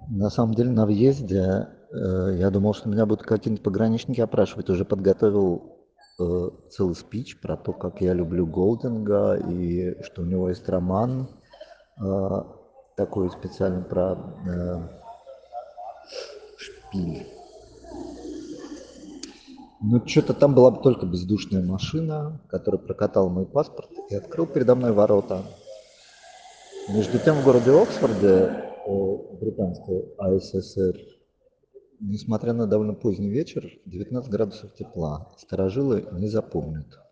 На самом деле на въезде я думал, что меня будут какие-нибудь пограничники опрашивать. Уже подготовил целый спич про то, как я люблю Голдинга и что у него есть роман э, такой специальный про шпиль. Ну, что-то там была только бездушная машина, которая прокатала мой паспорт и открыл передо мной ворота. Между тем, в городе Оксфорде, британской АССР, несмотря на довольно поздний вечер, 19 градусов тепла. Старожилы не запомнят.